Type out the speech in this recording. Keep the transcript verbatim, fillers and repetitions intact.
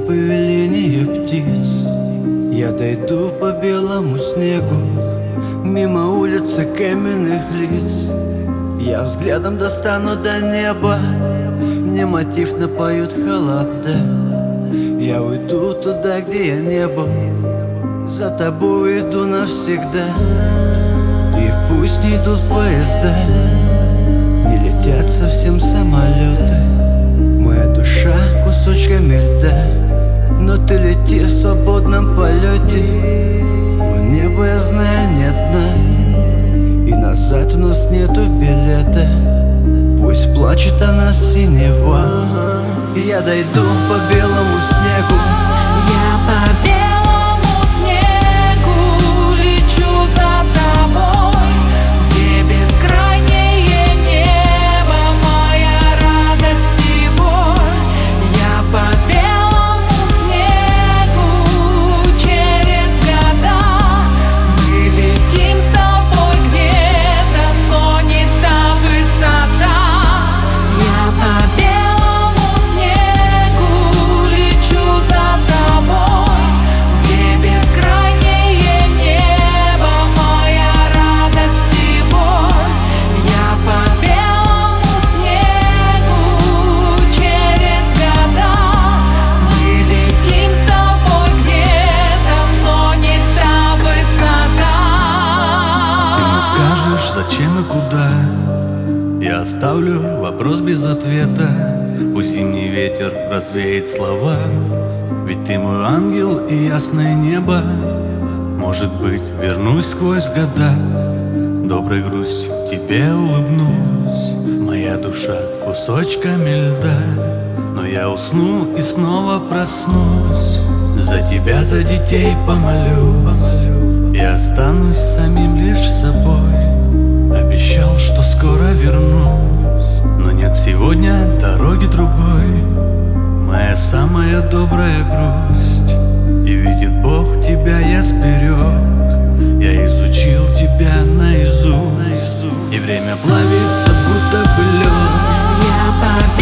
по велению птиц. Я дойду по белому снегу, мимо улицы каменных лиц. Я взглядом достану до неба, мне мотив напоют холода. Я уйду туда, где я не был, за тобой иду навсегда. И пусть не идут поезда, не летят совсем самолеты. Моя душа кусочками льда, но ты лети в свободном полете. В небо, я знаю, нет дна, и назад у нас нету билета. Пусть плачет она синева, я дойду по белому снегу. Я по белому снегу лечу за тобой, где бескрайнее небо, моя радость и боль. Я по белому снегу через года, мы летим с тобой где-то, но не та высота. Я по белому снегу лечу за тобой, где бескрайнее небо, моя радость и боль. Я по белому снегу через года, мы летим с тобой где-то, но не та высота. Ты мне скажешь, зачем и куда? Я оставлю вопрос без ответа. Пусть зимний ветер развеет слова, ведь ты мой ангел и ясное небо. Может быть, вернусь сквозь года, доброй грустью тебе улыбнусь. Моя душа кусочками льда, но я усну и снова проснусь. За тебя, за детей помолюсь, и останусь самим лишь собой. Обещал, что скоро вернусь, но нет сегодня дороги другой. Моя самая добрая грусть, и видит Бог, тебя я сберег. Я изучил тебя наизусть, и время плавится, будто бы лед. Я по